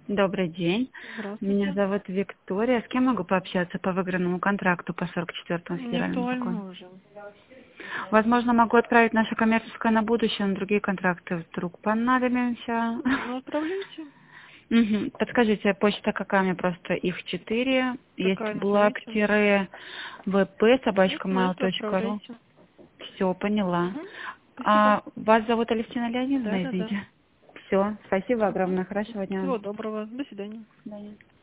Добрый день. Меня Здравствуйте. зовут Виктория. С кем могу пообщаться по выигранному контракту по 44-му Не федеральному закону? актуально уже. Возможно, могу отправить наше коммерческое на будущее, на другие контракты вдруг понадобимся. Ну, отправляйте. Мгм. Подскажите, почта какая? У меня просто их 4. Есть Какая, назовите. black-vp Вот на эту собачка.mail.ru. отправляйте. Все, поняла. Угу. Спасибо. Вас зовут Алевтина Да, Леонидовна, да, да. извините. Все, спасибо Угу. огромное. Хорошего дня. Всего доброго. До свидания. До свидания.